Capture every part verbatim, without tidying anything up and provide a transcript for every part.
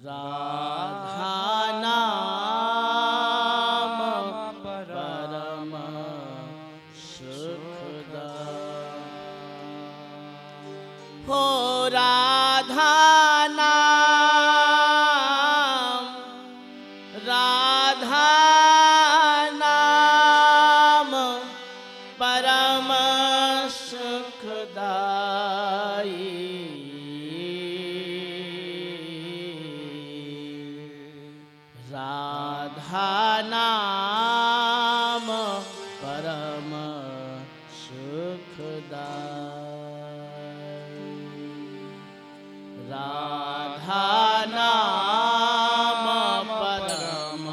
राधा नाम परम सुखदायक। हो राधा नाम, राधा नाम परम सुखदाई। राधा नाम परम सुखदाई। राधा नाम परम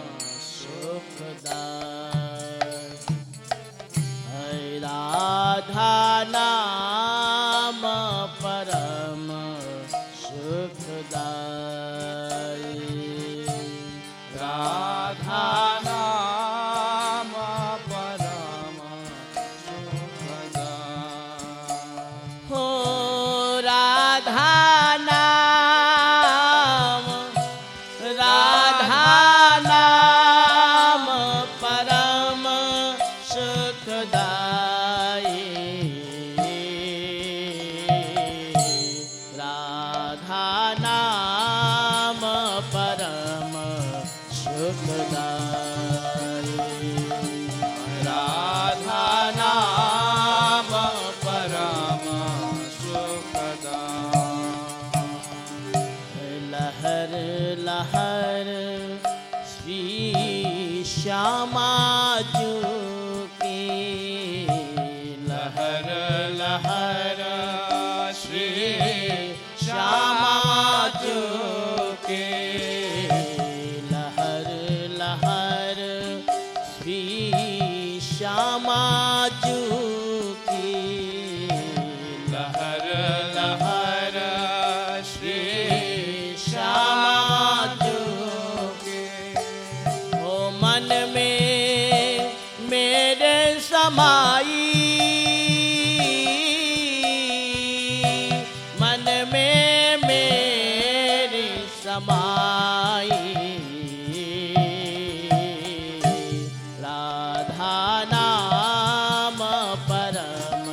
सुखदाई। राधा नाम परम सुखदाई। राधा नाम परम सुखदाई। हो राधा नाम, राधा नाम परम सुखदाई। राधा नाम परम सुखदाई। राधा नाम परम सुखदाई। लहर लहर श्री श्यामा जू की। लहर लहर श्री श्यामा जू के। लहर लहर श्री श्यामा जू की। लहर लहर श्री श्यामा जू के। ओ मन में मेरे समाई, मन में मेरी समाई। राधा नाम परम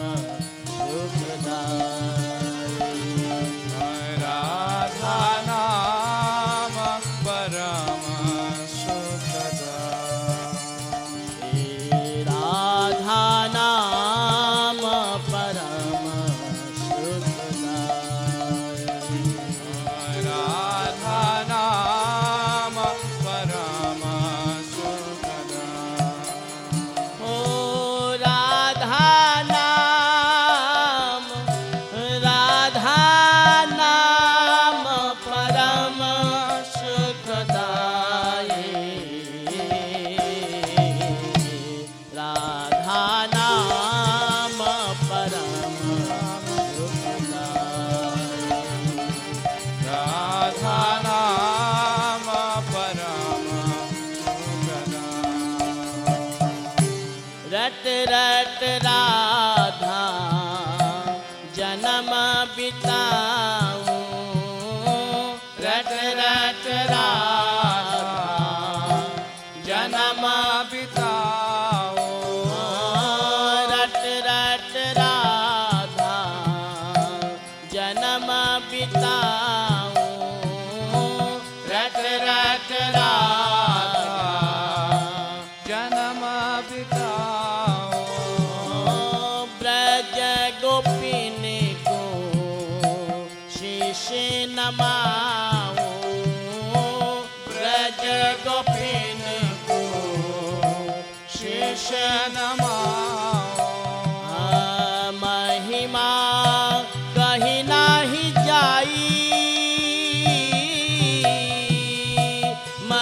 सुखदाई। राधा नाम परम सुखदाई। राधा नाम परम सुखदाई। राधा नाम परम सुखदाई। हो राधा नाम, राधा नाम परम सुखदाई। राधा नाम परम सुखदाई। राधा नाम परम सुखदाई। रट रट राधा जन्म बिताऊं। रट रट राधा जन्म बिताऊं। रट रट राधा जन्म बिताऊं। रट रट राधा जन्म बिताऊं। ब्रज गोपिन को शीश नमाऊं। ब्रज गोपिन को शीश नमाऊं। महिमा कहीं नाही जाई,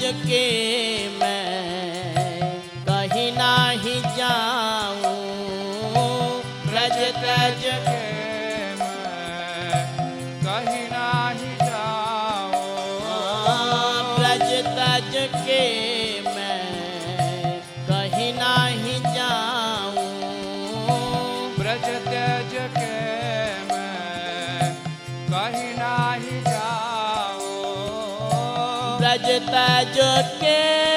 के मैं कहीं नहीं जाऊं, ब्रज तज के मैं कहीं नहीं जाऊं, ब्रज तज के मैं कहीं नहीं जाऊं, ब्रज त्यज के मैं कहीं नहीं जाऊं, ब्रज तज के